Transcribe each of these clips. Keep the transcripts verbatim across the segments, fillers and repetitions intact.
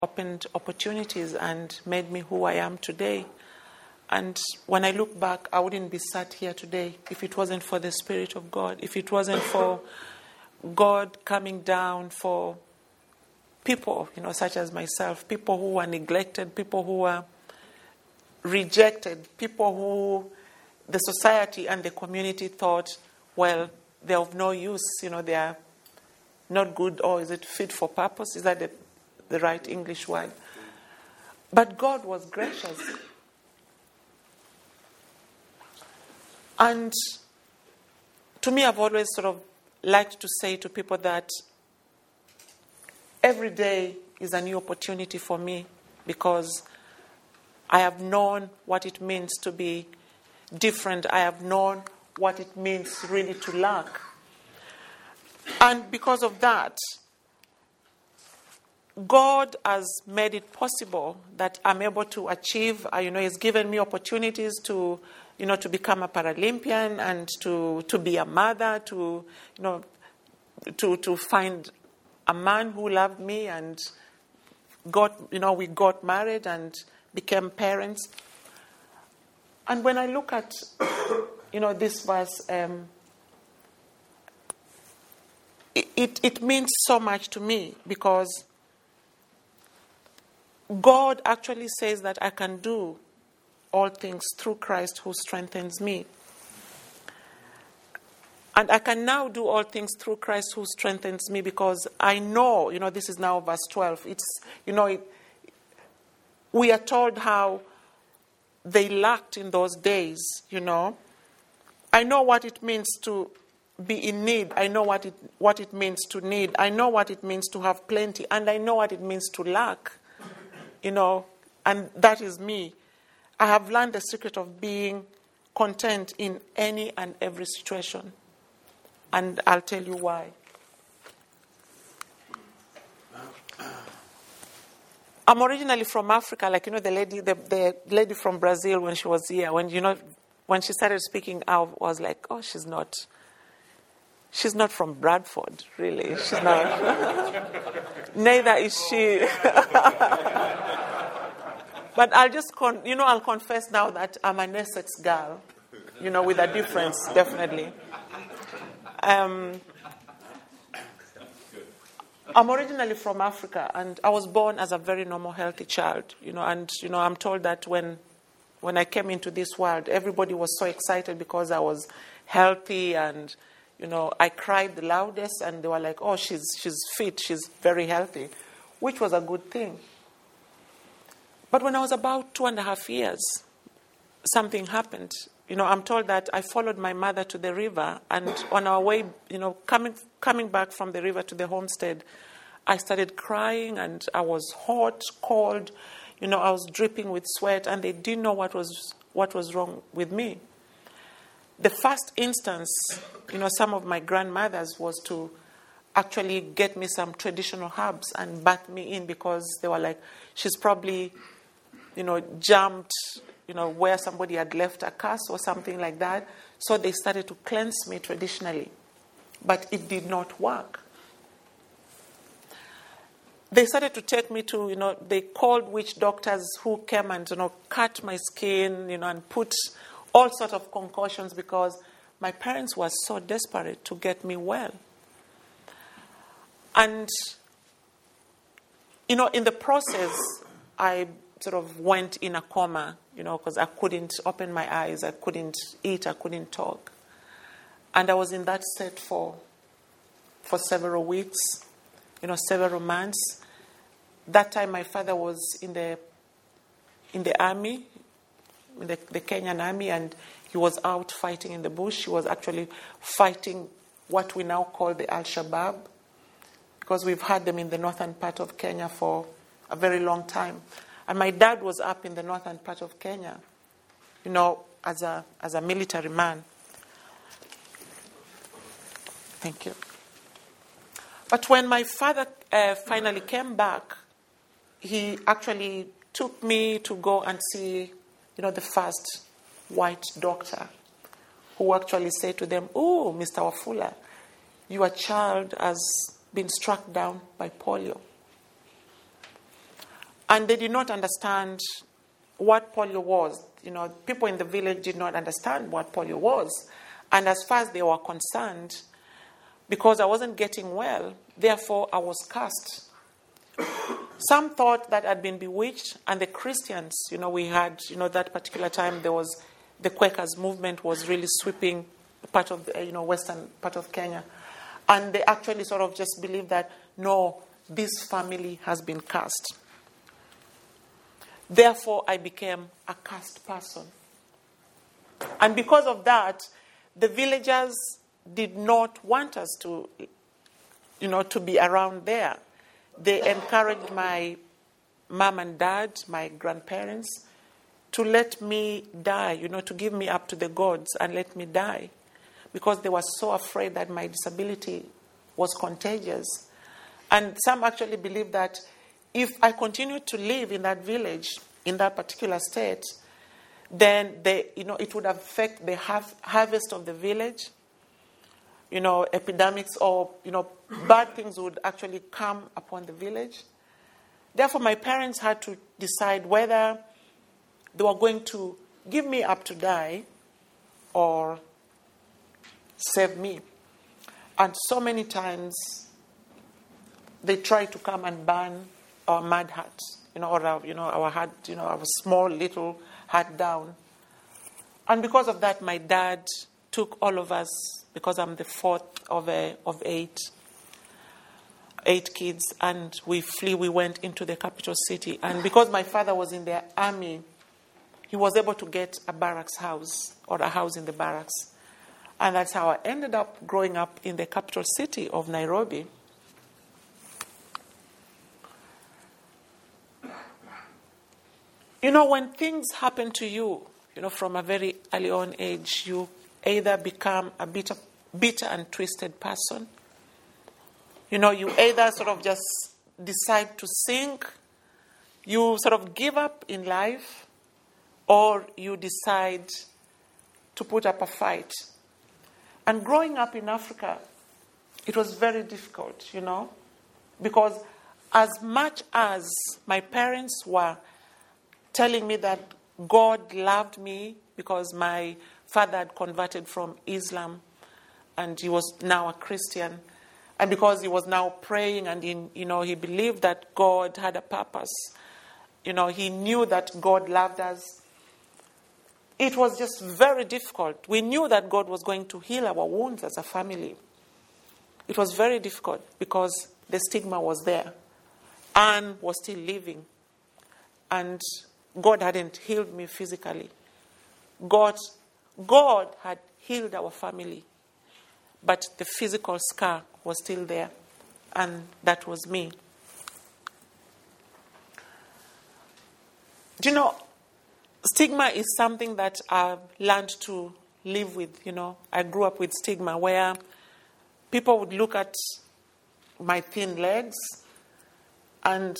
opened opportunities and made me who I am today. And when I look back, I wouldn't be sat here today if it wasn't for the Spirit of God, if it wasn't for God coming down for people, you know, such as myself, people who were neglected, people who were rejected, people who the society and the community thought, well, they're of no use, you know, they are not good, or is it fit for purpose? Is that the, the right English word? But God was gracious. And to me, I've always sort of liked to say to people that every day is a new opportunity for me, because I have known what it means to be different. I have known what it means really to lack. And because of that, God has made it possible that I'm able to achieve, uh, you know, He's given me opportunities to, you know, to become a Paralympian and to, to be a mother, to, you know, to, to find a man who loved me and got, you know, we got married and became parents. And when I look at, you know, this verse, um, it, it, it means so much to me, because God actually says that I can do all things through Christ who strengthens me. And I can now do all things through Christ who strengthens me, because I know, you know, this is now verse twelve. It's, you know, it, we are told how they lacked in those days, you know. I know what it means to be in need. I know what it what it means to need. I know what it means to have plenty. And I know what it means to lack, you know. And that is me. I have learned the secret of being content in any and every situation. And I'll tell you why. I'm originally from Africa, like, you know, the lady, the, the lady from Brazil when she was here, when, you know, when she started speaking, I was like, oh, she's not, she's not from Bradford, really. She's not. Neither is she. But I'll just, con- you know, I'll confess now that I'm an Essex girl, you know, with a difference, definitely. Um, I'm originally from Africa, and I was born as a very normal, healthy child, you know, and, you know, I'm told that when when I came into this world, everybody was so excited because I was healthy, and, you know, I cried the loudest, and they were like, oh, she's she's fit, she's very healthy, which was a good thing. But when I was about two and a half years, something happened. You know, I'm told that I followed my mother to the river, and on our way, you know, coming coming back from the river to the homestead, I started crying, and I was hot, cold, you know, I was dripping with sweat, and they didn't know what was what was wrong with me. The first instance, you know, some of my grandmothers was to actually get me some traditional herbs and bath me in, because they were like, she's probably, you know, jumped, you know, where somebody had left a curse or something like that. So they started to cleanse me traditionally. But it did not work. They started to take me to, you know, they called witch doctors who came and, you know, cut my skin, you know, and put all sorts of concoctions, because my parents were so desperate to get me well. And, you know, in the process, I sort of went in a coma, you know, because I couldn't open my eyes, I couldn't eat, I couldn't talk. And I was in that state for for several weeks, you know, several months. That time my father was in the in the army, in the, the Kenyan army, and he was out fighting in the bush. He was actually fighting what we now call the Al-Shabaab, because we've had them in the northern part of Kenya for a very long time. And my dad was up in the northern part of Kenya, you know, as a as a military man. Thank you. But when my father uh, finally came back, he actually took me to go and see, you know, the first white doctor, who actually said to them, oh, Mister Wafula, your child has been struck down by polio. And they did not understand what polio was. You know, people in the village did not understand what polio was. And as far as they were concerned, because I wasn't getting well, therefore I was cursed. Some thought that I'd been bewitched, and the Christians, you know, we had, you know, that particular time there was, the Quakers movement was really sweeping part of the, you know, western part of Kenya. And they actually sort of just believed that, no, this family has been cursed. Therefore, I became a cursed person. And because of that, the villagers did not want us to, you know, to be around there. They encouraged my mom and dad, my grandparents, to let me die, you know, to give me up to the gods and let me die. Because they were so afraid that my disability was contagious. And some actually believed that if I continued to live in that village, in that particular state, then they, you know, it would affect the har- harvest of the village. You know, epidemics or, you know, bad things would actually come upon the village. Therefore, my parents had to decide whether they were going to give me up to die or save me. And so many times, they tried to come and burn our mud hut, you know, or our, you know, our hut, you know, our small little hut down. And because of that, my dad took all of us, because I'm the fourth of a, of eight, eight kids, and we flee. We went into the capital city. And because my father was in the army, he was able to get a barracks house or a house in the barracks. And that's how I ended up growing up in the capital city of Nairobi. You know, when things happen to you, you know, from a very early on age, you either become a bitter, bitter and twisted person. You know, you either sort of just decide to sink, you sort of give up in life, or you decide to put up a fight. And growing up in Africa, it was very difficult, you know, because as much as my parents were telling me that God loved me because my father had converted from Islam and he was now a Christian, and because he was now praying and in, you know, he believed that God had a purpose, you know, he knew that God loved us. It was just very difficult. We knew that God was going to heal our wounds as a family. It was very difficult because the stigma was there. Anne was still living. And God hadn't healed me physically. God, God had healed our family. But the physical scar was still there. And that was me. Do you know, stigma is something that I've learned to live with, you know. I grew up with stigma where people would look at my thin legs and,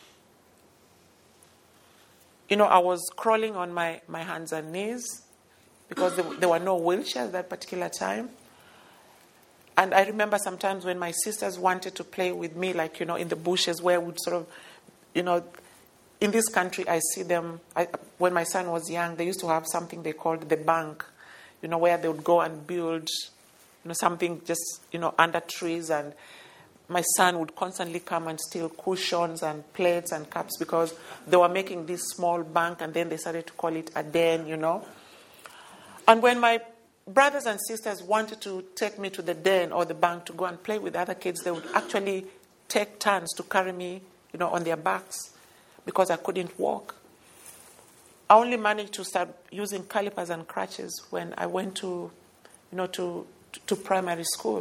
you know, I was crawling on my, my hands and knees because there, there were no wheelchairs at that particular time. And I remember sometimes when my sisters wanted to play with me, like, you know, in the bushes where we'd sort of, you know, in this country, I see them, I, when my son was young, they used to have something they called the bank, you know, where they would go and build, you know, something just, you know, under trees. And my son would constantly come and steal cushions and plates and cups because they were making this small bank, and then they started to call it a den, you know. And when my brothers and sisters wanted to take me to the den or the bank to go and play with other kids, they would actually take turns to carry me, you know, on their backs, because I couldn't walk. I only managed to start using calipers and crutches when I went to, you know, to, to primary school.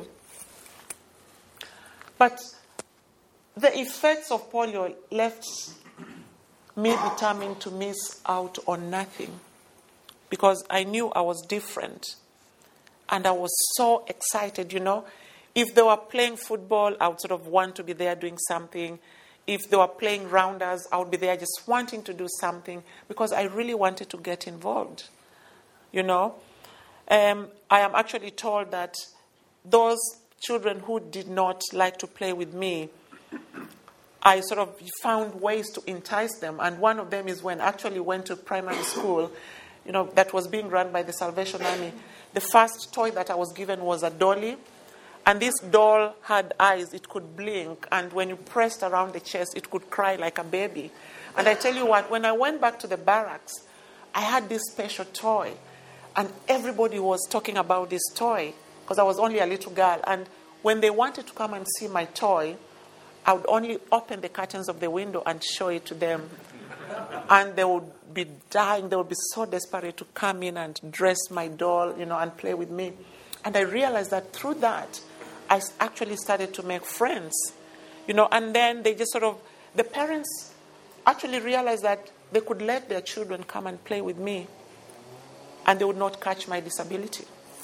But the effects of polio left me determined to miss out on nothing, because I knew I was different. And I was so excited, you know. If they were playing football, I would sort of want to be there doing something. If they were playing rounders, I would be there just wanting to do something because I really wanted to get involved, you know. Um, I am actually told that those children who did not like to play with me, I sort of found ways to entice them. And one of them is when I actually went to primary school, you know, that was being run by the Salvation Army. The first toy that I was given was a dolly. And this doll had eyes. It could blink. And when you pressed around the chest, it could cry like a baby. And I tell you what, when I went back to the barracks, I had this special toy. And everybody was talking about this toy because I was only a little girl. And when they wanted to come and see my toy, I would only open the curtains of the window and show it to them. And they would be dying. They would be so desperate to come in and dress my doll, you know, and play with me. And I realized that through that, I actually started to make friends, you know. And then they just sort of, the parents actually realized that they could let their children come and play with me, and they would not catch my disability.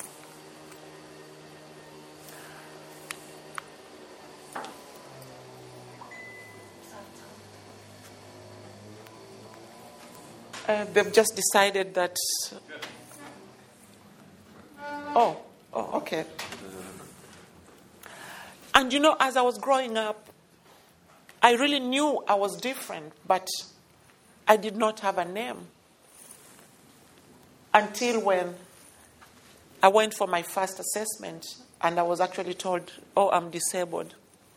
Uh, they've just decided that. Oh, oh, okay. And you know, as I was growing up, I really knew I was different, but I did not have a name. Until when I went for my first assessment, and I was actually told, oh, I'm disabled.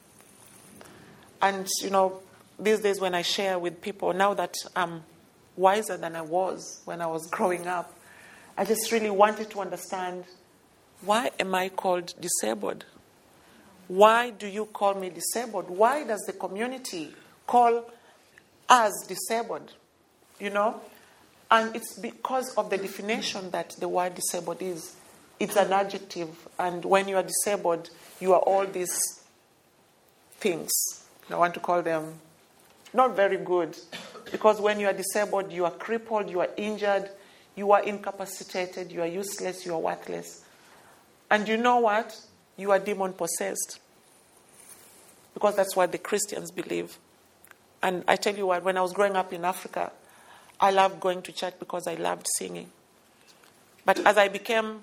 And, you know, these days when I share with people, now that I'm wiser than I was when I was growing up, I just really wanted to understand, why am I called disabled? Why do you call me disabled? Why does the community call us disabled? You know? And it's because of the definition that the word disabled is. It's an adjective. And when you are disabled, you are all these things. I want to call them not very good. Because when you are disabled, you are crippled, you are injured, you are incapacitated, you are useless, you are worthless. And you know what? You are demon-possessed. Because that's what the Christians believe. And I tell you what, when I was growing up in Africa, I loved going to church because I loved singing. But as I became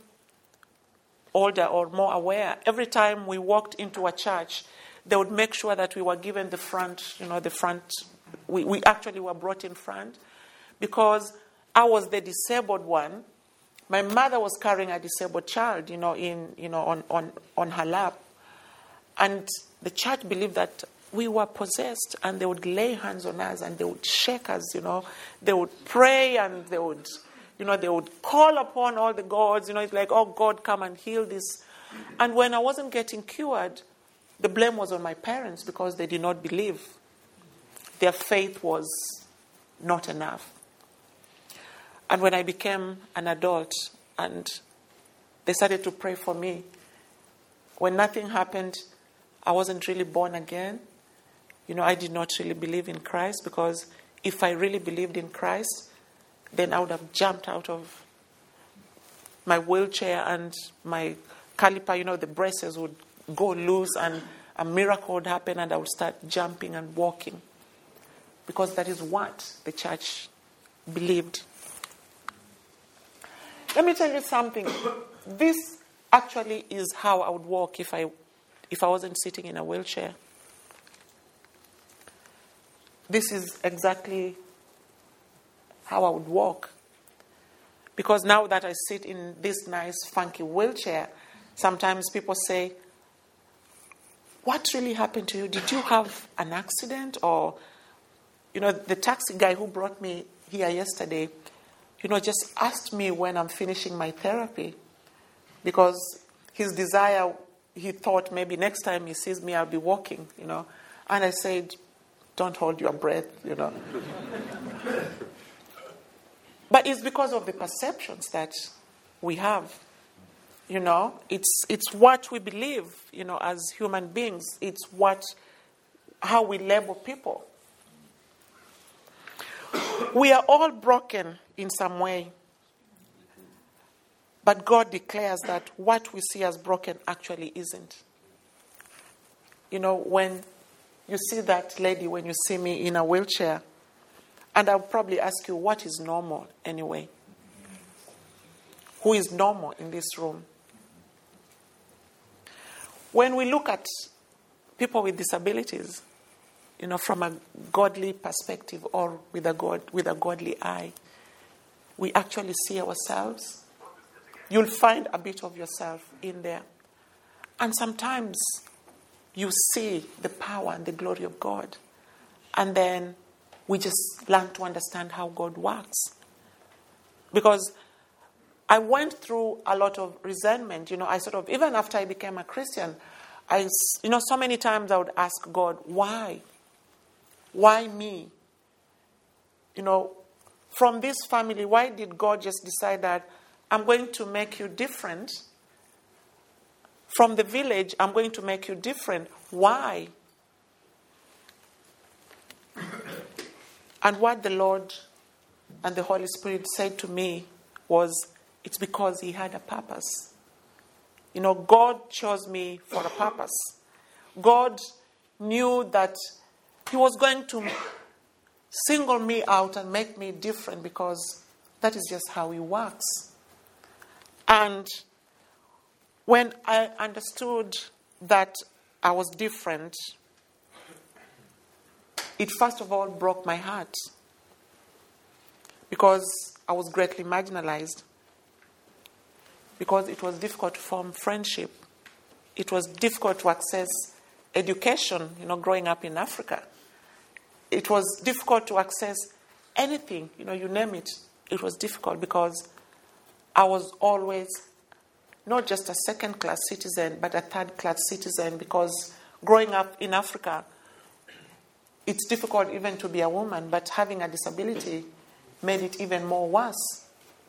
older or more aware, every time we walked into a church, they would make sure that we were given the front, you know, the front. We, we actually were brought in front because I was the disabled one. My mother was carrying a disabled child, you know, in you know on, on, on her lap. And the church believed that we were possessed, and they would lay hands on us and they would shake us, you know. They would pray and they would, you know, they would call upon all the gods, you know, it's like, oh, God, come and heal this. And when I wasn't getting cured, the blame was on my parents because they did not believe. Their faith was not enough. And when I became an adult and they started to pray for me, when nothing happened, I wasn't really born again. You know, I did not really believe in Christ, because if I really believed in Christ, then I would have jumped out of my wheelchair and my caliper, you know, the braces would go loose and a miracle would happen and I would start jumping and walking. Because that is what the church believed. Let me tell you something. This actually is how I would walk if I if I wasn't sitting in a wheelchair. This is exactly how I would walk. Because now that I sit in this nice, funky wheelchair, sometimes people say, what really happened to you? Did you have an accident? Or, you know, the taxi guy who brought me here yesterday, you know, just asked me when I'm finishing my therapy. Because his desire, he thought maybe next time he sees me, I'll be walking, you know. And I said, don't hold your breath, you know. But it's because of the perceptions that we have, you know. It's it's what we believe, you know, as human beings. It's what, how we label people. We are all broken in some way. But God declares that what we see as broken actually isn't. You know, when you see that lady, when you see me in a wheelchair, and I'll probably ask you, what is normal anyway? Who is normal in this room? When we look at people with disabilities, you know, from a godly perspective or with a God, with a godly eye, we actually see ourselves. You'll find a bit of yourself in there. And sometimes you see the power and the glory of God. And then we just learn to understand how God works. Because I went through a lot of resentment. You know, I sort of, even after I became a Christian, I, you know, so many times I would ask God, why? Why me? You know, from this family, why did God just decide that I'm going to make you different? From the village, I'm going to make you different. Why? And what the Lord and the Holy Spirit said to me was, it's because He had a purpose. You know, God chose me for a purpose. God knew that He was going to single me out and make me different because that is just how He works. And when I understood that I was different, it first of all broke my heart because I was greatly marginalized, because it was difficult to form friendship. It was difficult to access education, you know, growing up in Africa. It was difficult to access anything, you know, you name it. It was difficult because I was always not just a second-class citizen, but a third-class citizen, because growing up in Africa, it's difficult even to be a woman, but having a disability made it even more worse.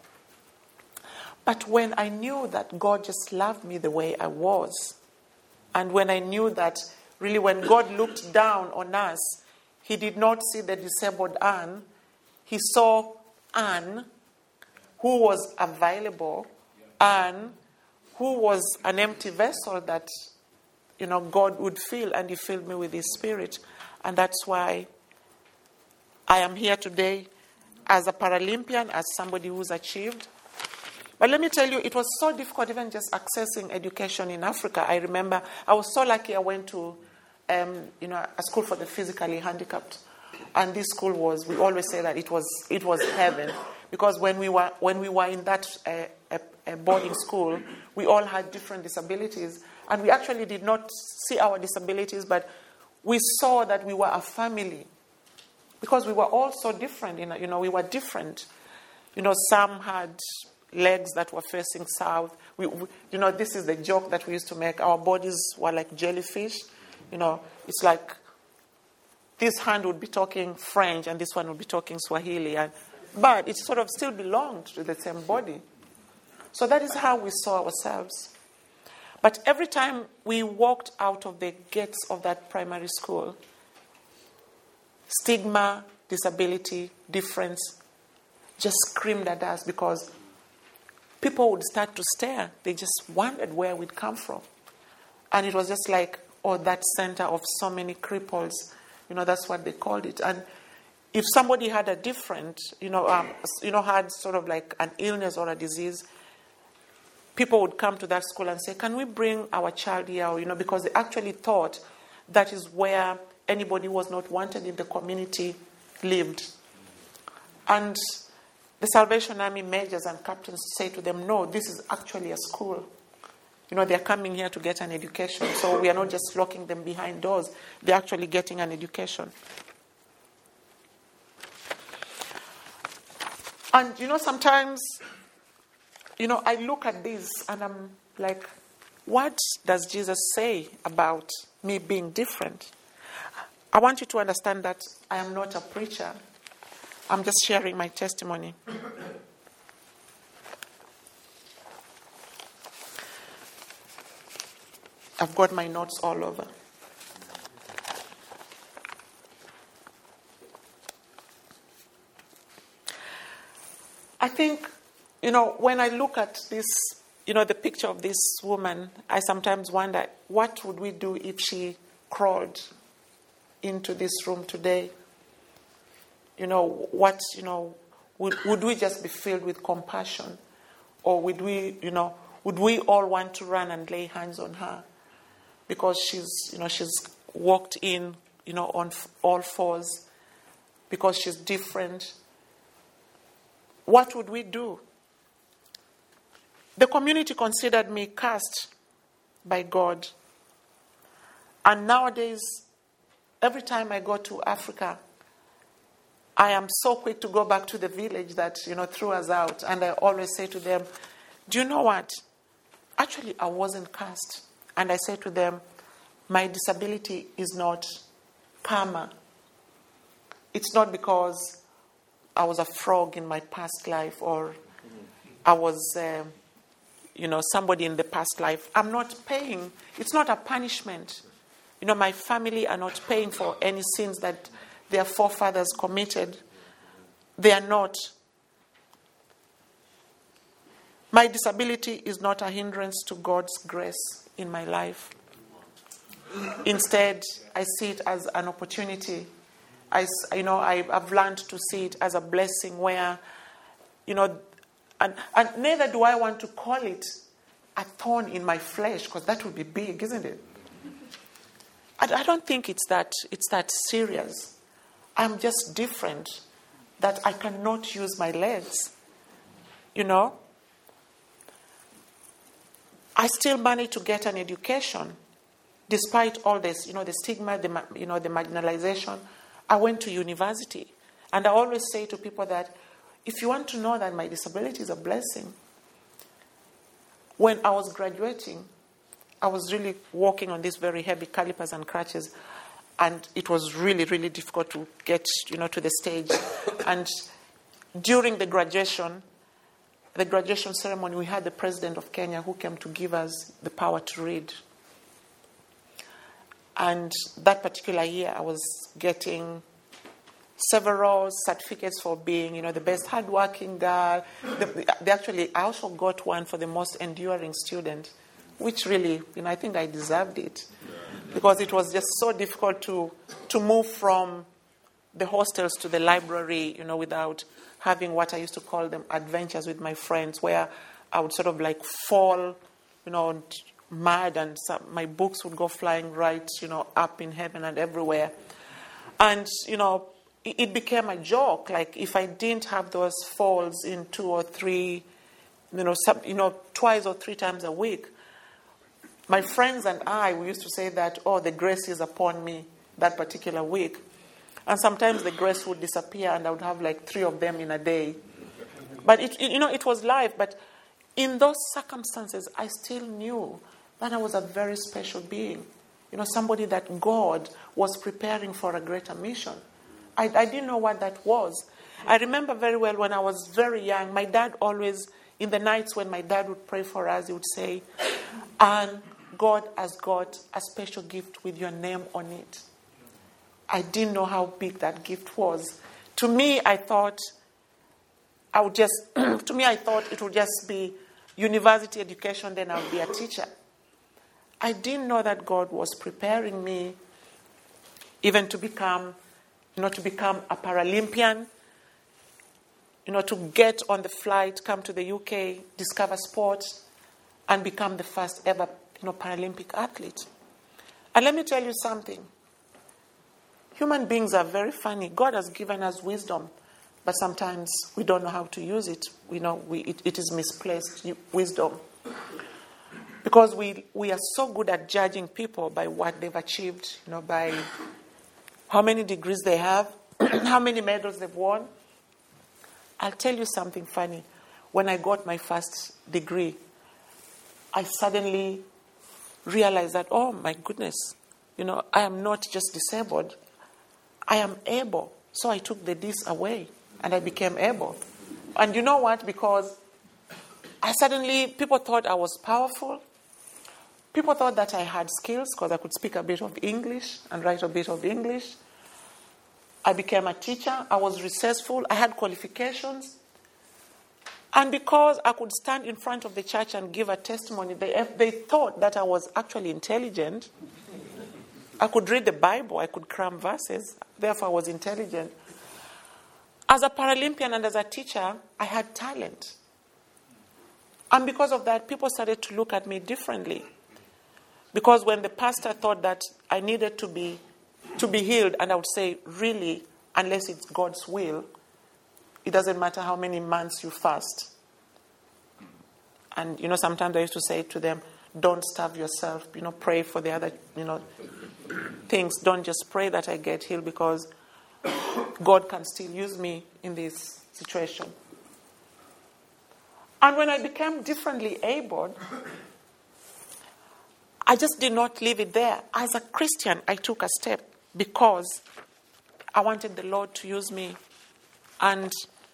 But when I knew that God just loved me the way I was, and when I knew that really when God looked down on us, He did not see the disabled Anne, He saw Anne, who was available, Anne, who was an empty vessel that, you know, God would fill, and He filled me with His Spirit. And that's why I am here today as a Paralympian, as somebody who's achieved. But let me tell you, it was so difficult even just accessing education in Africa. I remember I was so lucky I went to, um, you know, a school for the physically handicapped. And this school was, we always say that it was it was heaven. Because when we were when we were in that uh, a, a boarding school, we all had different disabilities. And we actually did not see our disabilities, but we saw that we were a family. Because we were all so different, you know, you know, we were different. You know, some had legs that were facing south. We, we, you know, this is the joke that we used to make. Our bodies were like jellyfish. You know, it's like this hand would be talking French and this one would be talking Swahili. And, but it sort of still belonged to the same body. So that is how we saw ourselves. But every time we walked out of the gates of that primary school, stigma, disability, difference just screamed at us because people would start to stare. They just wondered where we'd come from. And it was just like, oh, that center of so many cripples. You know, that's what they called it. And if somebody had a different, you know, um, you know, had sort of like an illness or a disease, people would come to that school and say, can we bring our child here? You know, because they actually thought that is where anybody who was not wanted in the community lived. And the Salvation Army majors and captains say to them, no, this is actually a school. You know, they're coming here to get an education. So we are not just locking them behind doors. They're actually getting an education. And, you know, sometimes, you know, I look at this and I'm like, what does Jesus say about me being different? I want you to understand that I am not a preacher. I'm just sharing my testimony. I've got my notes all over. I think, you know, when I look at this, you know, the picture of this woman, I sometimes wonder, what would we do if she crawled into this room today? You know, what, you know, would, would we just be filled with compassion? Or would we, you know, would we all want to run and lay hands on her? Because she's, you know, she's walked in you know, on all fours because she's different, what would we do? The community considered me cursed by God. And nowadays, every time I go to Africa, I am so quick to go back to the village that, you know, threw us out. And I always say to them, do you know what? Actually, I wasn't cursed. And I say to them, my disability is not karma. It's not because I was a frog in my past life or I was, uh, you know, somebody in the past life. I'm not paying. It's not a punishment. You know, my family are not paying for any sins that their forefathers committed. They are not. My disability is not a hindrance to God's grace in my life. Instead, I see it as an opportunity. I, you know, I, I've learned to see it as a blessing where, you know, and, and neither do I want to call it a thorn in my flesh, because that would be big, isn't it? I, I don't think it's that, it's that serious. I'm just different, that I cannot use my legs, you know. I still managed to get an education, despite all this, you know, the stigma, the, you know, the marginalization. I went to university. And I always say to people that if you want to know that my disability is a blessing, when I was graduating, I was really walking on these very heavy calipers and crutches. And it was really, really difficult to get, you know, to the stage. And during the graduation, the graduation ceremony, we had the president of Kenya who came to give us the power to read. And that particular year, I was getting several certificates for being, you know, the best hardworking girl. The, they actually, I also got one for the most enduring student, which really, you know, I think I deserved it. Because it was just so difficult to to move from the hostels to the library, you know, without having what I used to call them adventures with my friends, where I would sort of like fall, you know, mad, and some, my books would go flying right, you know, up in heaven and everywhere. And, you know, it, it became a joke. Like if I didn't have those falls in two or three, you know, some, you know, twice or three times a week, my friends and I, we used to say that, oh, the grace is upon me that particular week. And sometimes the grace would disappear and I would have like three of them in a day. But, it, you know, it was life. But in those circumstances, I still knew that I was a very special being. You know, somebody that God was preparing for a greater mission. I, I didn't know what that was. I remember very well when I was very young, my dad always, in the nights when my dad would pray for us, he would say, and God has got a special gift with your name on it. I didn't know how big that gift was. To me, I thought, I would just, to me, I thought it would just be university education, then I would be a teacher. I didn't know that God was preparing me even to become, you know, to become a Paralympian, you know, to get on the flight, come to the U K, discover sport, and become the first ever, you know, Paralympic athlete. And let me tell you something. Human beings are very funny. God has given us wisdom, but sometimes we don't know how to use it. We know we, it, it is misplaced wisdom. Because we, we are so good at judging people by what they've achieved, you know, by how many degrees they have, how many medals they've won. I'll tell you something funny. When I got my first degree, I suddenly realized that, oh my goodness, you know, I am not just disabled. I am able. So I took the dis away and I became able. And you know what? Because I suddenly, people thought I was powerful. People thought that I had skills because I could speak a bit of English and write a bit of English. I became a teacher. I was resourceful. I had qualifications. And because I could stand in front of the church and give a testimony, they, they thought that I was actually intelligent. I could read the Bible. I could cram verses. Therefore, I was intelligent. As a Paralympian and as a teacher, I had talent. And because of that, people started to look at me differently. Because when the pastor thought that I needed to be to be healed. And I would say, really, unless it's God's will, it doesn't matter how many months you fast. And, you know, sometimes I used to say to them, don't starve yourself. You know, pray for the other, you know, things. Don't just pray that I get healed, because God can still use me in this situation. And when I became differently abled, I just did not leave it there. As a Christian, I took a step because I wanted the Lord to use me. And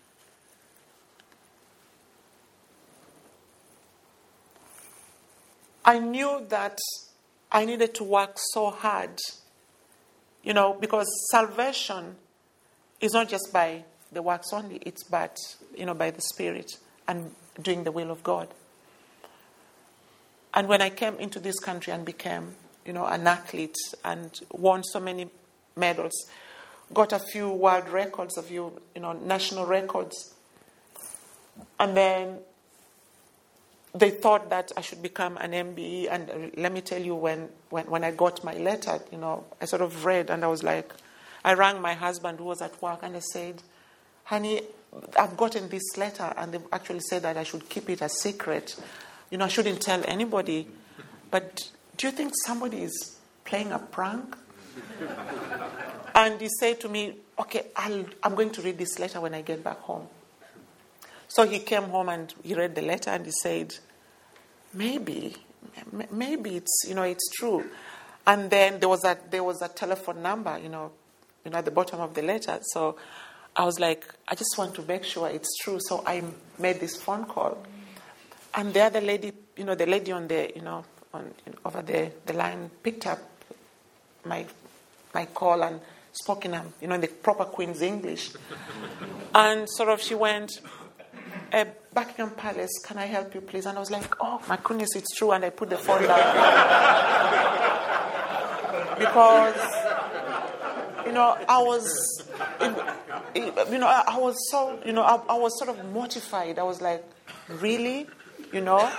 I knew that I needed to work so hard, you know, because salvation is not just by the works only, it's but, you know, by the Spirit and doing the will of God. And when I came into this country and became, you know, an athlete and won so many medals, got a few world records, a few, you know, national records, and then they thought that I should become an M B E. And uh, let me tell you, when, when, when I got my letter, you know, I sort of read and I was like, I rang my husband who was at work and I said, honey, I've gotten this letter and they've actually said that I should keep it a secret. You know, I shouldn't tell anybody. But do you think somebody is playing a prank? And he said to me, okay, I'll, I'm going to read this letter when I get back home. So he came home and he read the letter and he said, maybe, maybe it's, you know, it's true. And then there was a, there was a telephone number, you know, you know, at the bottom of the letter. So I was like, I just want to make sure it's true. So I made this phone call. And the other lady, you know, the lady on the, you know, on over the, the line picked up my my call and spoke in, a, you know, in the proper Queen's English. And sort of she went, uh, Buckingham Palace, can I help you, please? And I was like, oh, my goodness, it's true. And I put the phone down. Because, you know, I was, you know, I was so, you know, I, I was sort of mortified. I was like, really? You know?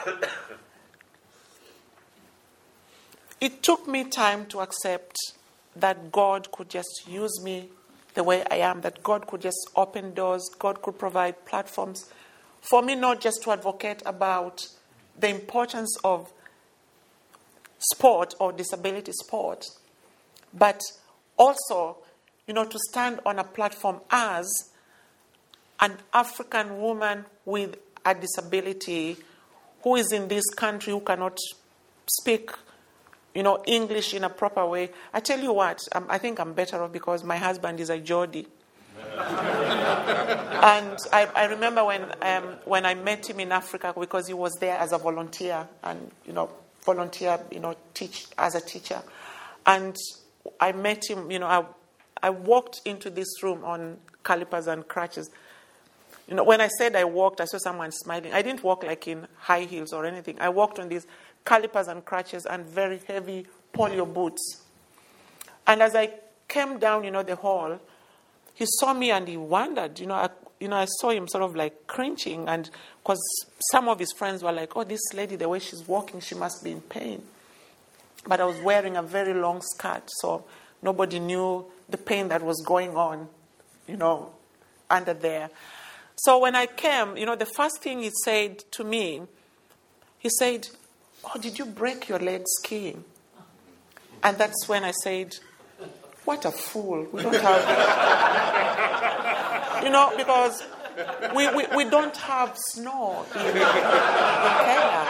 It took me time to accept that God could just use me the way I am, that God could just open doors, God could provide platforms for me, not just to advocate about the importance of sport or disability sport, but also, you know, to stand on a platform as an African woman with a disability who is in this country, who cannot speak, you know, English in a proper way. I tell you what, um, I think I'm better off because my husband is a Geordie. And I, I remember when um, when I met him in Africa, because he was there as a volunteer and, you know, volunteer, you know, teach as a teacher. And I met him, you know, I, I walked into this room on calipers and crutches. You know, when I said I walked, I saw someone smiling. I didn't walk like in high heels or anything. I walked on these calipers and crutches and very heavy polio boots. And as I came down, you know, the hall, he saw me and he wondered, you know, I, you know, I saw him sort of like cringing, and because some of his friends were like, oh, this lady, the way she's walking, she must be in pain. But I was wearing a very long skirt, so nobody knew the pain that was going on, you know, under there. So when I came, you know, the first thing he said to me, he said, oh, did you break your leg skiing? And that's when I said, what a fool. We don't have, you know, because we, we, we don't have snow in, in Kenya.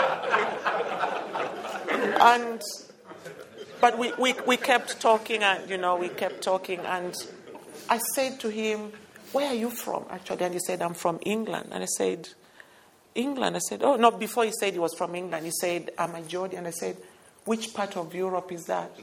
And, but we, we, we kept talking and, you know, we kept talking. And I said to him, where are you from, actually? And he said, I'm from England. And I said, England? I said, oh, no, before he said he was from England, he said, I'm a Geordie. And I said, which part of Europe is that?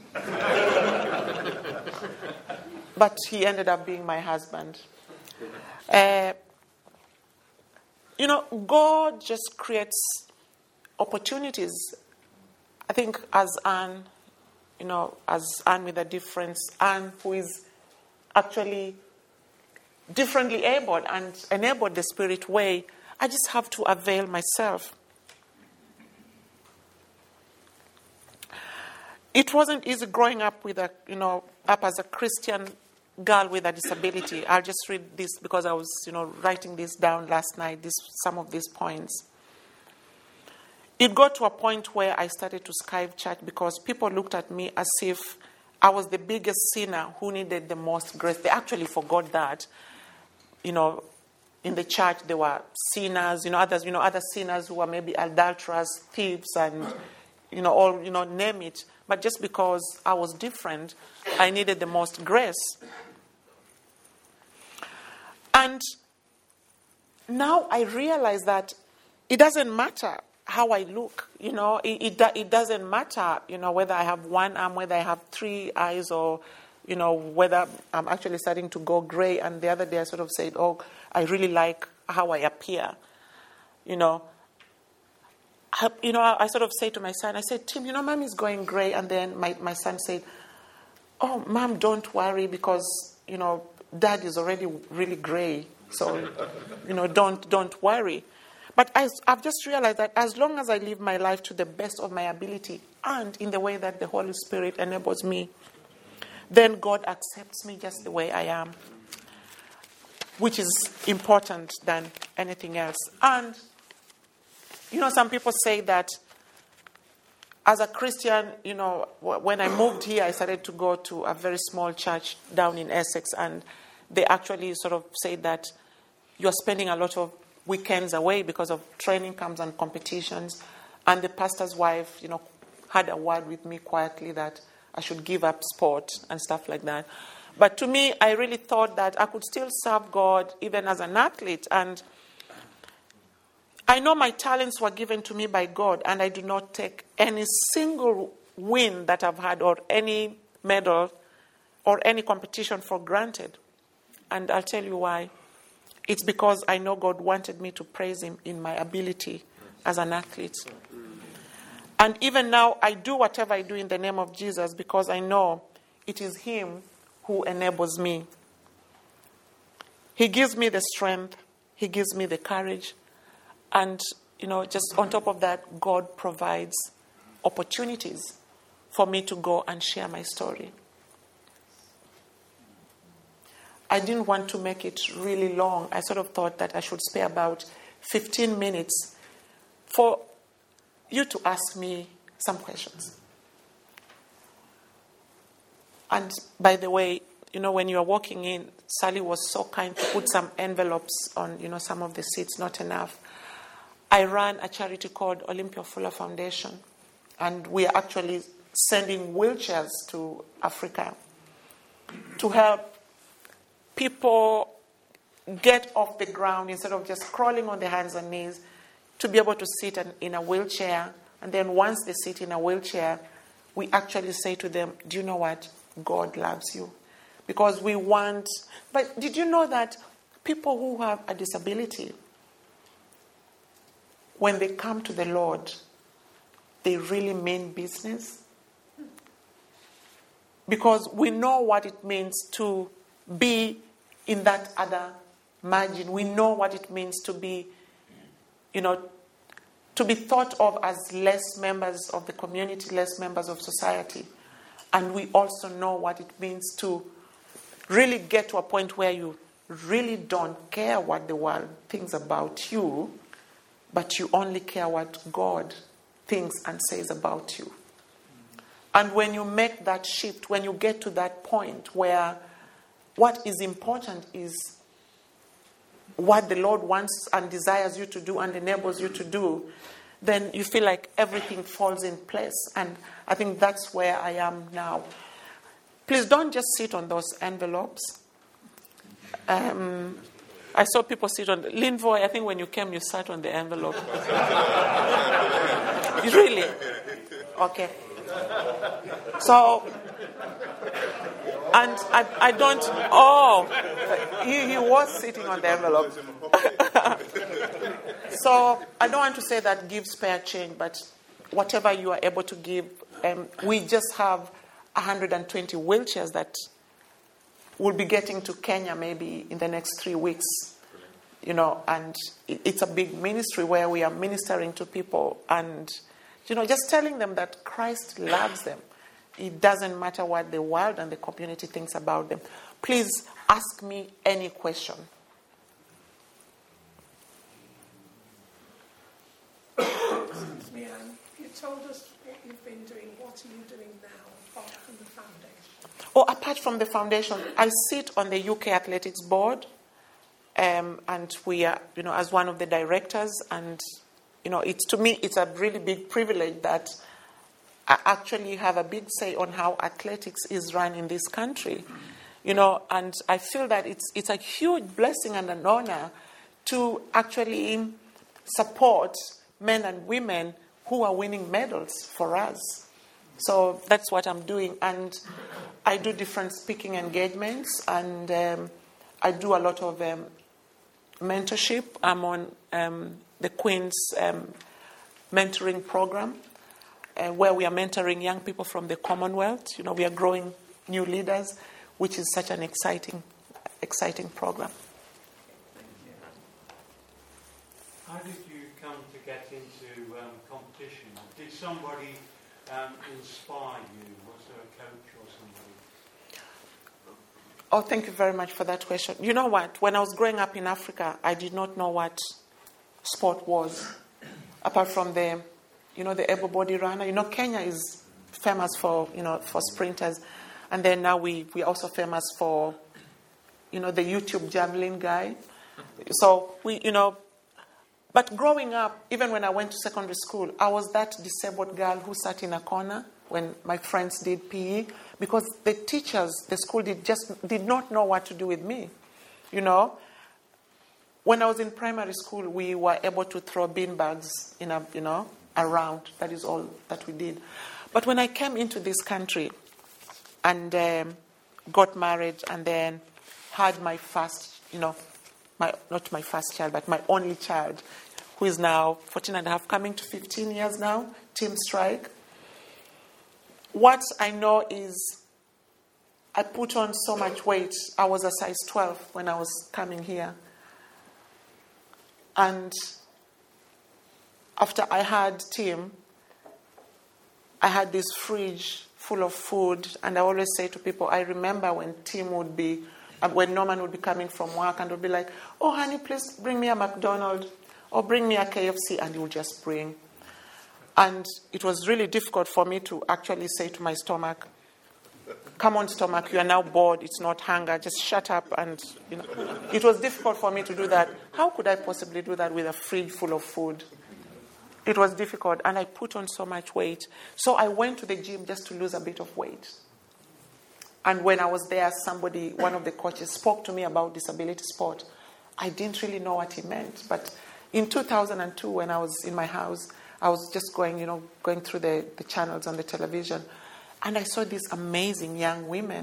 But he ended up being my husband. Uh, you know, God just creates opportunities. I think as Anne, you know, as Anne with a difference, Anne who is actually differently abled and enabled the Spirit way, I just have to avail myself. it wasn't easy growing up with a, you know, up as a Christian girl with a disability. I'll just read this because I was, you know, writing this down last night, this, some of these points. It got to a point where I started to skive church because people looked at me as if I was the biggest sinner who needed the most grace. They actually forgot that. You know, in the church there were sinners, you know, others, you know, other sinners who were maybe adulterers, thieves, and, you know, all, you know, name it. But just because I was different, I needed the most grace. And now I realize that it doesn't matter how I look, you know, it, it, it doesn't matter, you know, whether I have one arm, whether I have three eyes, or, you know, whether I'm actually starting to go gray. And the other day I sort of said, oh, I really like how I appear, you know. I, you know, I, I sort of say to my son, I said, Tim, you know, Mommy's going gray. And then my, my son said, oh, Mom, don't worry because, you know, Dad is already really gray. So, you know, don't don't worry. But I, I've just realized that as long as I live my life to the best of my ability and in the way that the Holy Spirit enables me, then God accepts me just the way I am, which is important than anything else. And, you know, some people say that as a Christian, you know, when I moved here, I started to go to a very small church down in Essex, and they actually sort of say that you're spending a lot of weekends away because of training camps and competitions. And the pastor's wife, you know, had a word with me quietly that I should give up sport and stuff like that. But to me, I really thought that I could still serve God even as an athlete. And I know my talents were given to me by God, and I do not take any single win that I've had or any medal or any competition for granted. And I'll tell you why. It's because I know God wanted me to praise him in my ability as an athlete. And even now, I do whatever I do in the name of Jesus because I know it is him who enables me. He gives me the strength. He gives me the courage. And, you know, just on top of that, God provides opportunities for me to go and share my story. I didn't want to make it really long. I sort of thought that I should spare about fifteen minutes for you to ask me some questions. And by the way, you know, when you are walking in, Sally was so kind to put some envelopes on, you know, some of the seats, not enough. I ran a charity called Olympia Fuller Foundation, and we are actually sending wheelchairs to Africa to help people get off the ground instead of just crawling on their hands and knees, to be able to sit in a wheelchair. And then once they sit in a wheelchair, we actually say to them, do you know what? God loves you. Because we want... But did you know that people who have a disability, when they come to the Lord, they really mean business? Because we know what it means to be in that other margin. We know what it means to be, you know, to be thought of as less members of the community, less members of society. And we also know what it means to really get to a point where you really don't care what the world thinks about you, but you only care what God thinks and says about you. And when you make that shift, when you get to that point where what is important is what the Lord wants and desires you to do and enables you to do, then you feel like everything falls in place. And I think that's where I am now. Please don't just sit on those envelopes. Um, I saw people sit on... Linvoy, I think when you came, you sat on the envelope. Really? Okay. So... And I, I don't... Oh, he, he was sitting on the envelope. So I don't want to say that give spare change, but whatever you are able to give. Um, we just have one hundred twenty wheelchairs that will be getting to Kenya maybe in the next three weeks. You know, and it, it's a big ministry where we are ministering to people and, you know, just telling them that Christ loves them. it doesn't matter what the world and the community thinks about them. Please ask me any question. Leanne, you told us what you've been doing. What are you doing now apart from the foundation? Oh, apart from the foundation, I sit on the U K Athletics Board, um, and we are, you know, as one of the directors. And you know, it's to me, it's a really big privilege that I actually have a big say on how athletics is run in this country. You know, and I feel that it's it's a huge blessing and an honor to actually support men and women who are winning medals for us. So that's what I'm doing. And I do different speaking engagements, and um, I do a lot of um, mentorship. I'm on um, the Queen's um, mentoring program, uh, where we are mentoring young people from the Commonwealth. You know, we are growing new leaders, which is such an exciting, exciting program. Thank you. How did you come to get into um, competition? Did somebody um, inspire you? Was there a coach or somebody? Oh, thank you very much for that question. You know what? When I was growing up in Africa, I did not know what sport was, apart from the, you know, the able-body runner. You know, Kenya is famous for, you know, for sprinters. And then now we, we're also famous for, you know, the YouTube javelin guy. So we, you know, but growing up, even when I went to secondary school, I was that disabled girl who sat in a corner when my friends did P E, because the teachers, the school did just did not know what to do with me, you know. When I was in primary school, we were able to throw bean bags in a, you know, around. That is all that we did. But when I came into this country, and um, got married, and then had my first, you know, my not my first child, but my only child, who is now fourteen and a half, coming to fifteen years now, Team Strike. What I know is I put on so much weight. I was a size twelve when I was coming here. And after I had Tim, I had this fridge full of food, and I always say to people, I remember when Tim would be, uh, when Norman would be coming from work, and would be like, oh, honey, please bring me a McDonald's, or bring me a K F C, and he would just bring. And it was really difficult for me to actually say to my stomach, come on, stomach, you are now bored, it's not hunger, just shut up. And, you know, it was difficult for me to do that. How could I possibly do that with a fridge full of food? It was difficult, and I put on so much weight. So I went to the gym just to lose a bit of weight. And when I was there, somebody, one of the coaches, spoke to me about disability sport. I didn't really know what he meant. But in two thousand two, when I was in my house, I was just going, you know, going through the, the channels on the television, and I saw these amazing young women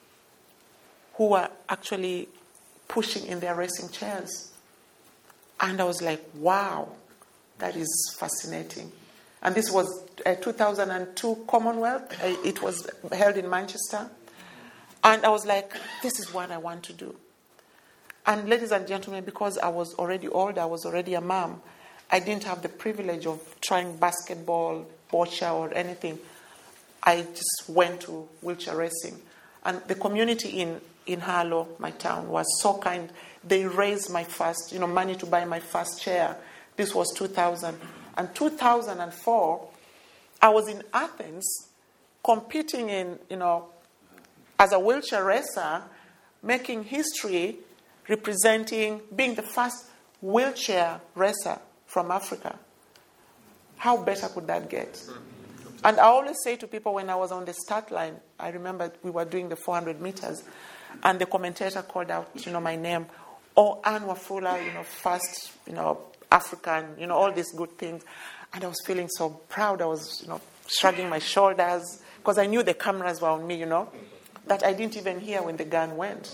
who were actually pushing in their racing chairs. And I was like, wow. That is fascinating. And this was uh, two thousand two Commonwealth. Uh, it was held in Manchester. And I was like, this is what I want to do. And ladies and gentlemen, because I was already old, I was already a mom, I didn't have the privilege of trying basketball, boccia, or anything. I just went to wheelchair racing. And the community in, in Harlow, my town, was so kind. They raised my first, you know, money to buy my first chair. This was two thousand. And two thousand four, I was in Athens competing in, you know, as a wheelchair racer, making history, representing, being the first wheelchair racer from Africa. How better could that get? And I always say to people when I was on the start line, I remember we were doing the four hundred meters, and the commentator called out, you know, my name, oh, Anne Wafula, you know, first, you know, African, you know, all these good things. And I was feeling so proud. I was, you know, shrugging my shoulders because I knew the cameras were on me, you know, that I didn't even hear when the gun went.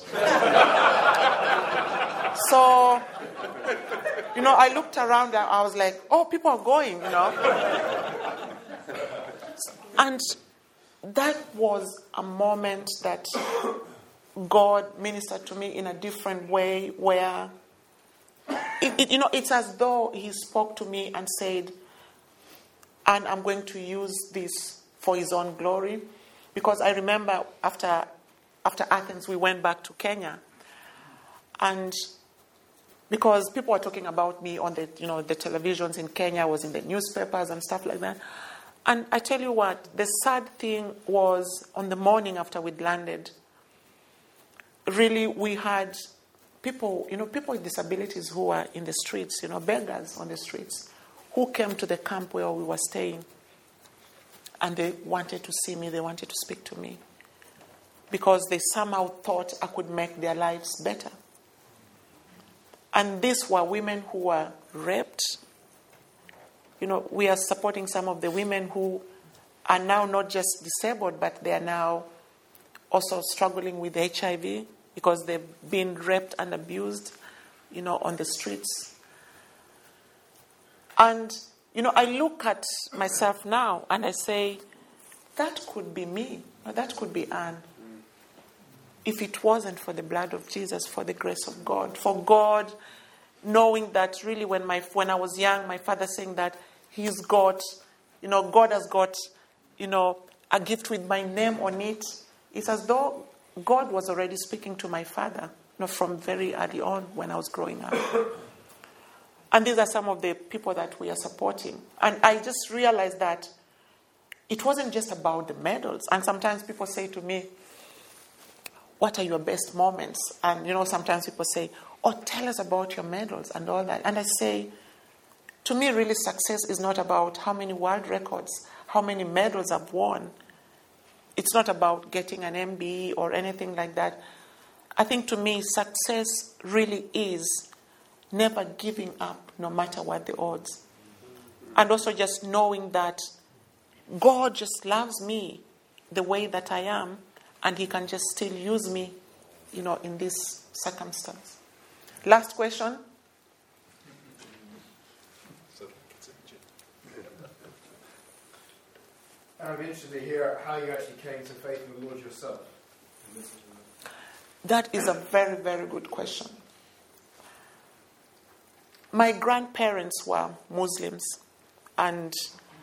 So, you know, I looked around and I was like, oh, people are going, you know. And that was a moment that God ministered to me in a different way where, it, it, you know, it's as though he spoke to me and said, and I'm going to use this for his own glory. Because I remember after after Athens, we went back to Kenya. And because people were talking about me on the, you know, the televisions in Kenya, I was in the newspapers and stuff like that. And I tell you what, the sad thing was on the morning after we'd landed, really we had people, you know, people with disabilities who were in the streets, you know, beggars on the streets, who came to the camp where we were staying. And they wanted to see me, they wanted to speak to me. Because they somehow thought I could make their lives better. And these were women who were raped. You know, we are supporting some of the women who are now not just disabled, but they are now also struggling with H I V because they've been raped and abused, you know, on the streets. And, you know, I look at myself now and I say, that could be me. Or that could be Anne. If it wasn't for the blood of Jesus, for the grace of God, for God knowing that really when my when I was young, my father saying that he's got, you know, God has got, you know, a gift with my name on it. It's as though God was already speaking to my father, you know, from very early on when I was growing up. And these are some of the people that we are supporting. And I just realized that it wasn't just about the medals. And sometimes people say to me, what are your best moments? And, you know, sometimes people say, oh, tell us about your medals and all that. And I say, to me, really, success is not about how many world records, how many medals I've won. It's not about getting an M B E or anything like that. I think to me, success really is never giving up, no matter what the odds. And also just knowing that God just loves me the way that I am, and he can just still use me, you know, in this circumstance. Last question. I'd be interested to hear how you actually came to faith in the Lord yourself. That is a very, very good question. My grandparents were Muslims, and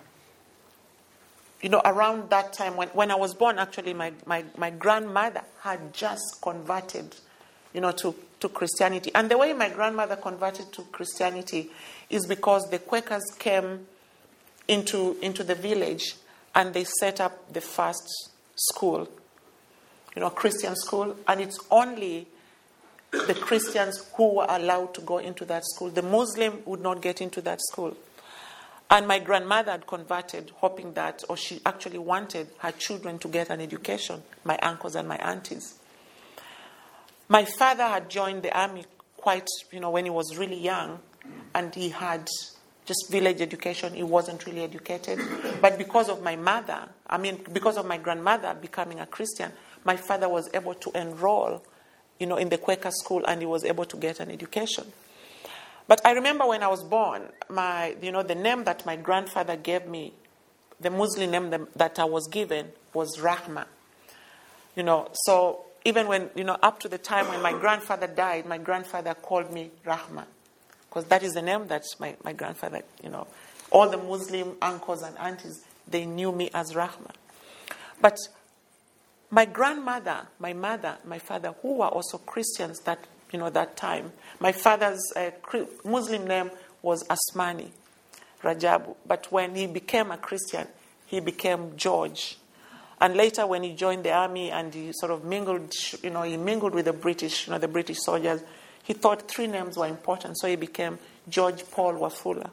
you know, around that time, when, when I was born, actually, my, my, my grandmother had just converted, you know, to, to Christianity. And the way my grandmother converted to Christianity is because the Quakers came into, into the village and they set up the first school, you know, Christian school. And it's only the Christians who were allowed to go into that school. The Muslim would not get into that school. And my grandmother had converted, hoping that, or she actually wanted her children to get an education, my uncles and my aunties. My father had joined the army quite, you know, when he was really young, and he had just village education. He wasn't really educated. But because of my mother, I mean, because of my grandmother becoming a Christian, my father was able to enroll, you know, in the Quaker school, and he was able to get an education. But I remember when I was born, my, you know, the name that my grandfather gave me, the Muslim name that I was given was Rahma. You know, so even when, you know, up to the time when my grandfather died, my grandfather called me Rahma. Because that is the name that my, my grandfather, you know, all the Muslim uncles and aunties, they knew me as Rahma. But my grandmother, my mother, my father, who were also Christians that, you know, that time. My father's uh, Muslim name was Asmani Rajabu. But when he became a Christian, he became George. And later when he joined the army and he sort of mingled, you know, he mingled with the British, you know, the British soldiers, he thought three names were important. So he became George Paul Wafula.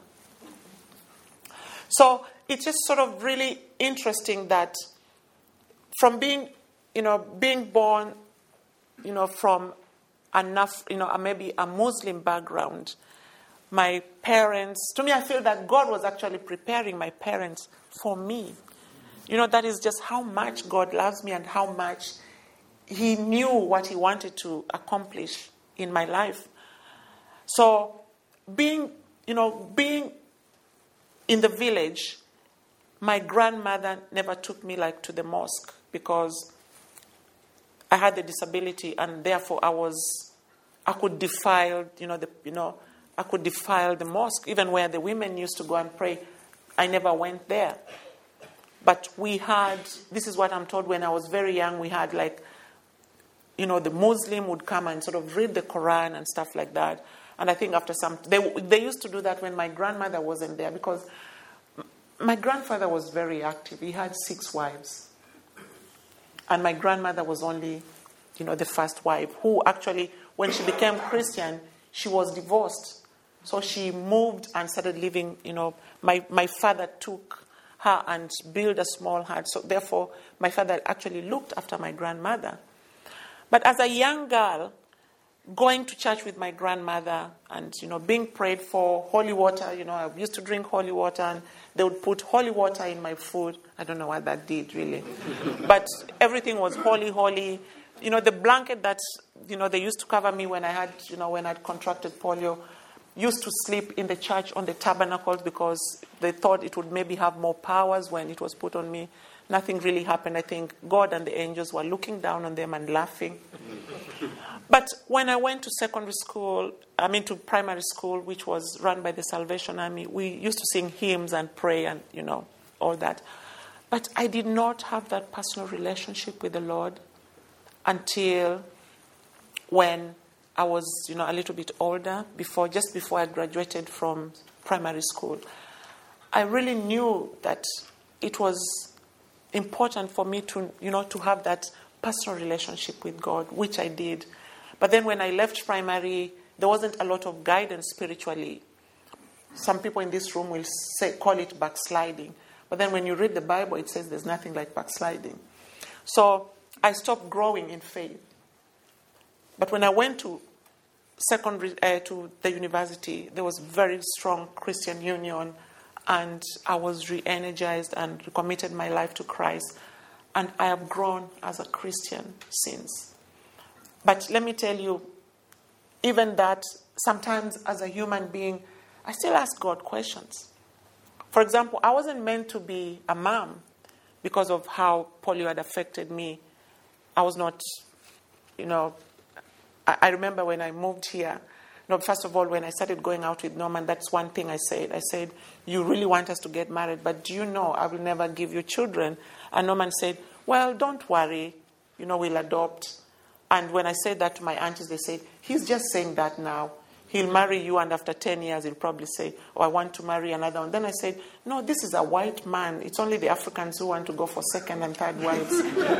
So it's just sort of really interesting that from being, you know, being born, you know, from enough, you know, maybe a Muslim background, my parents, to me, I feel that God was actually preparing my parents for me. You know, that is just how much God loves me and how much he knew what he wanted to accomplish in my life. So being, you know, being in the village, my grandmother never took me like to the mosque because I had the disability, and therefore I was, I could defile, you know, the, you know, I could defile the mosque, even where the women used to go and pray. I never went there. But we had, this is what I'm told, when I was very young, we had like, you know, the Muslim would come and sort of read the Quran and stuff like that. And I think after some, they they used to do that when my grandmother wasn't there, because my grandfather was very active. He had six wives. And my grandmother was only, you know, the first wife, who actually, when she became Christian, she was divorced. So she moved and started living, you know, my, my father took her and built a small hut. So therefore, my father actually looked after my grandmother. But as a young girl, going to church with my grandmother and, you know, being prayed for, holy water, you know, I used to drink holy water, and they would put holy water in my food. I don't know what that did, really. But everything was holy, holy. You know, the blanket that, you know, they used to cover me when I had, you know, when I'd contracted polio, used to sleep in the church on the tabernacles because they thought it would maybe have more powers when it was put on me. Nothing really happened. I think God and the angels were looking down on them and laughing. But when I went to secondary school, I mean to primary school, which was run by the Salvation Army, we used to sing hymns and pray and, you know, all that. But I did not have that personal relationship with the Lord until when I was, you know, a little bit older, before, just before I graduated from primary school. I really knew that it was important for me to, you know, to have that personal relationship with God, which I did. But then when I left primary, there wasn't a lot of guidance spiritually. Some people in this room will say, call it backsliding. But then when you read the Bible, it says there's nothing like backsliding. So I stopped growing in faith. But when I went to secondary, uh, to the university, there was very strong Christian union, and I was re-energized and recommitted my life to Christ. And I have grown as a Christian since. But let me tell you, even that, sometimes as a human being, I still ask God questions. For example, I wasn't meant to be a mom because of how polio had affected me. I was not, you know, I, I remember when I moved here, no, first of all, when I started going out with Norman, that's one thing I said. I said, you really want us to get married, but do you know I will never give you children? And Norman said, well, don't worry, you know, we'll adopt. And when I said that to my aunties, they said, he's just saying that now. He'll marry you, and after ten years, he'll probably say, oh, I want to marry another one. Then I said, no, this is a white man. It's only the Africans who want to go for second and third wives.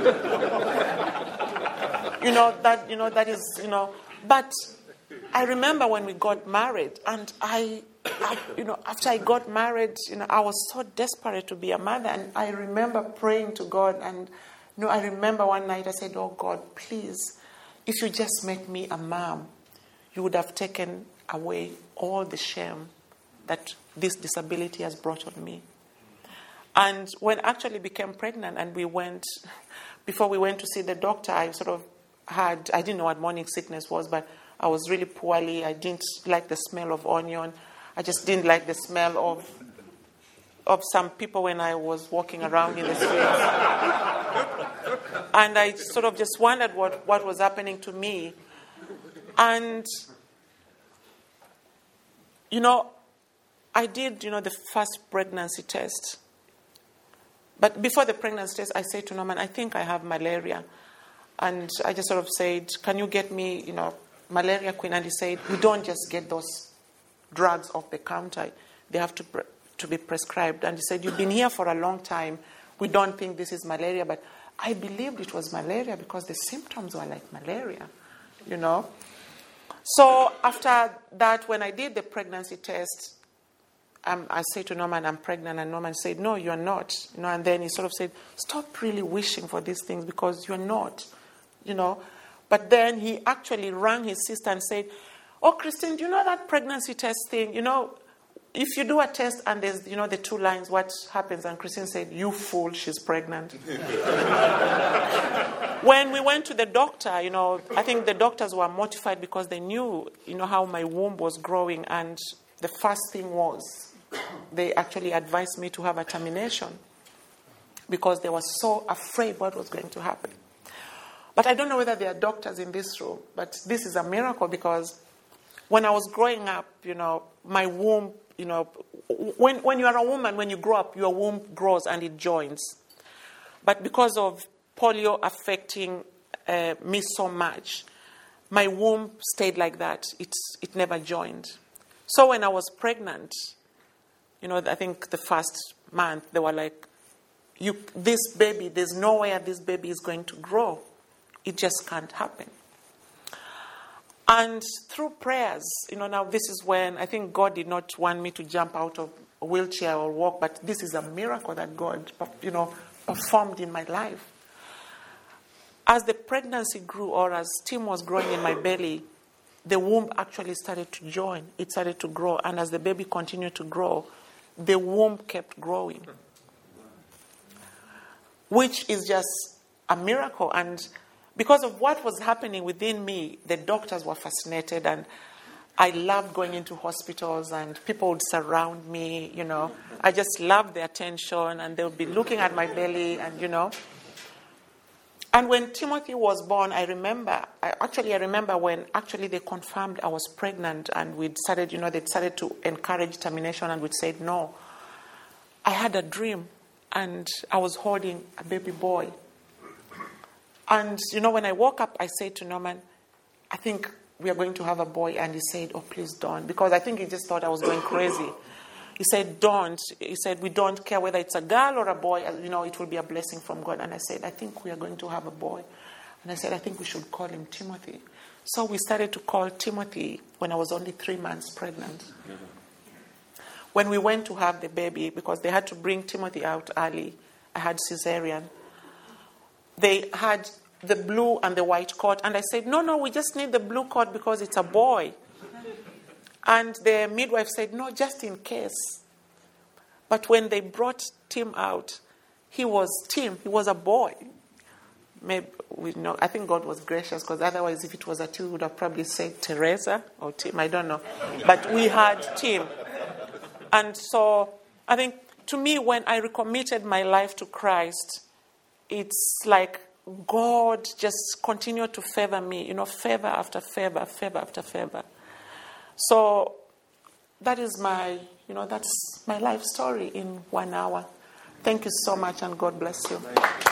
you know, that, you know, that is, you know, but I remember when we got married, and I, I, you know, after I got married, you know, I was so desperate to be a mother, and I remember praying to God, and, you know, I remember one night I said, oh, God, please, if you just make me a mom, you would have taken away all the shame that this disability has brought on me. And when I actually became pregnant and we went, before we went to see the doctor, I sort of had, I didn't know what morning sickness was, but I was really poorly. I didn't like the smell of onion. I just didn't like the smell of of some people when I was walking around in the streets. And I sort of just wondered what, what was happening to me. And, you know, I did, you know, the first pregnancy test. But before the pregnancy test, I said to Norman, I think I have malaria. And I just sort of said, can you get me, you know, malaria queen? And he said, we don't just get those drugs off the counter. They have to pre- to be prescribed. And he said, you've been here for a long time. We don't think this is malaria. But I believed it was malaria because the symptoms were like malaria, you know. So after that, when I did the pregnancy test, um, I said to Norman, I'm pregnant. And Norman said, no, you're not. You know, and then he sort of said, stop really wishing for these things because you're not, you know. But then he actually rang his sister and said, oh, Christine, do you know that pregnancy test thing? You know, if you do a test and there's, you know, the two lines, what happens? And Christine said, you fool, she's pregnant. When we went to the doctor, you know, I think the doctors were mortified because they knew, you know, how my womb was growing. And the first thing was they actually advised me to have a termination because they were so afraid what was going to happen. But I don't know whether there are doctors in this room, but this is a miracle because when I was growing up, you know, my womb, you know, when, when you are a woman, when you grow up, your womb grows and it joins. But because of polio affecting uh, me so much, my womb stayed like that. It's, it never joined. So when I was pregnant, you know, I think the first month, they were like, "You, this baby, there's nowhere this baby is going to grow. It just can't happen." And through prayers, you know, now this is when I think God did not want me to jump out of a wheelchair or walk, but this is a miracle that God, you know, performed in my life. As the pregnancy grew, or as Tim was growing in my belly, the womb actually started to join. It started to grow. And as the baby continued to grow, the womb kept growing, which is just a miracle. And because of what was happening within me, the doctors were fascinated, and I loved going into hospitals, and people would surround me, you know. I just loved the attention, and they would be looking at my belly, and, you know. And when Timothy was born, I remember, I, actually I remember when actually they confirmed I was pregnant, and we started, you know, they started to encourage termination, and we said no. I had a dream, and I was holding a baby boy. And, you know, when I woke up, I said to Norman, "I think we are going to have a boy." And he said, "Oh, please don't." Because I think he just thought I was going crazy. He said, "Don't." He said, "We don't care whether it's a girl or a boy. You know, it will be a blessing from God." And I said, "I think we are going to have a boy." And I said, "I think we should call him Timothy." So we started to call Timothy when I was only three months pregnant. Mm-hmm. When we went to have the baby, because they had to bring Timothy out early, I had cesarean. They had the blue and the white coat. And I said, no, no, we just need the blue coat because it's a boy. And the midwife said, no, just in case. But when they brought Tim out, he was Tim. He was a boy. Maybe we know. I think God was gracious, because otherwise, if it was a Tim, we would have probably said Teresa or Tim. I don't know. But we had Tim. And so I think, to me, when I recommitted my life to Christ, it's like God just continued to favor me, you know, favor after favor, favor after favor. So that is my, you know, that's my life story in one hour. Thank you so much, and God bless you.